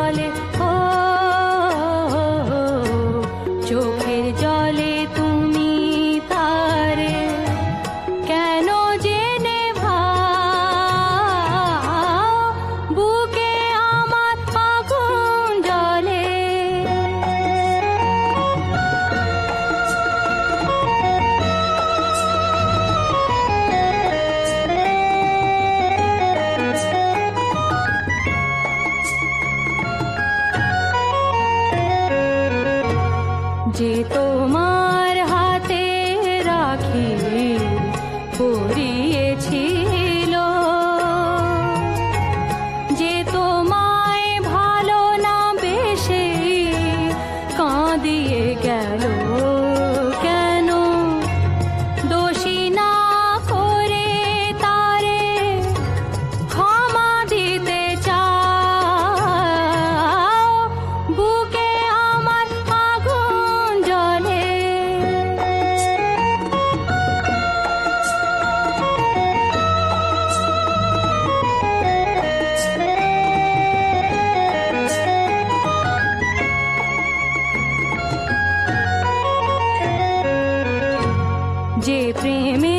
জলে, ও চোখের জলে তুমি তারে কেন জেনে ভাও, বুকে আমার আগুন জ্বলে। যে তোমার হাতে রাখি পরিয়েছিল, যে তোমায় ভালো না বেশে কাঁদিয়ে গেল কেন, দোষী না করে তারে ক্ষমা দিতে চাও, বুকে আমার আগুন জ্বলে। যে প্রেমে